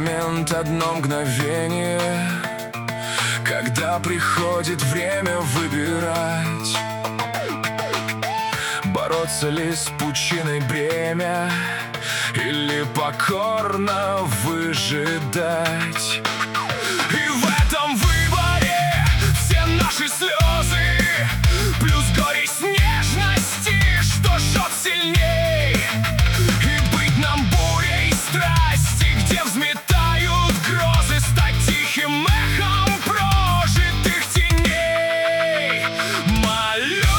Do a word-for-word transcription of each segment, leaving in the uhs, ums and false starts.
момент, одно мгновение, когда приходит время выбирать, бороться ли с пучиной бремя или покорно выжидать. И в этом выборе все наши слезы плюс горечь нежности, что жжет сильней. И быть нам бурей страсти, где взметают грозы, стать тихим эхом прожитых теней. Молю,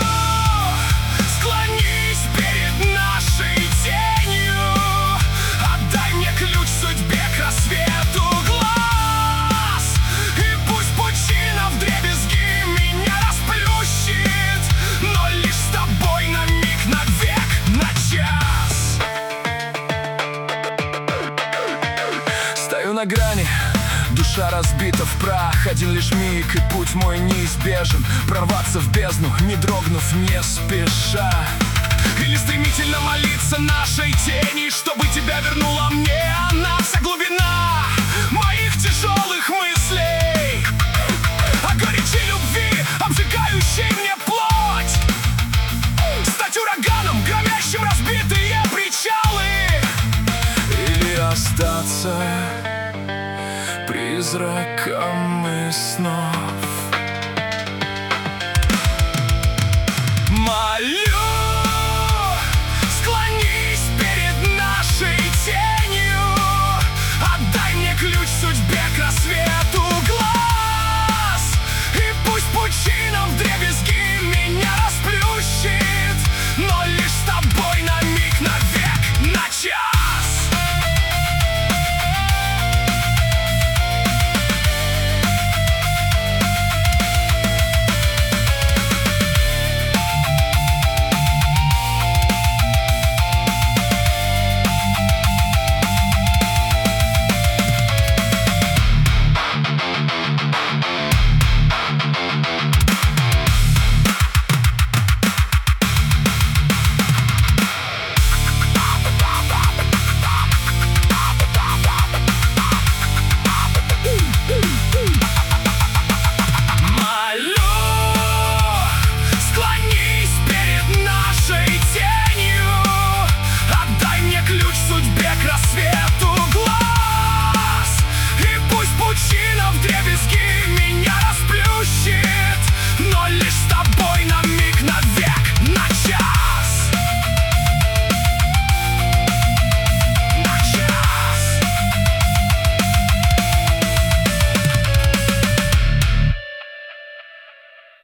склонись перед нашей тенью, отдай мне ключ судьбе к рассвету глаз. И пусть пучина вдребезги меня расплющит, но лишь с тобой на миг, на век, на час. Стою на грани, душа разбита в прах. Один лишь миг, и путь мой неизбежен. Прорваться в бездну, не дрогнув, не спеша. Или стремительно молиться нашей тени, чтобы тебя вернула мне она. Вся глубина моих тяжелых мыслей о горечи любви, обжигающей мне плоть. Стать ураганом, громящим разбитые причалы. Или остаться призраком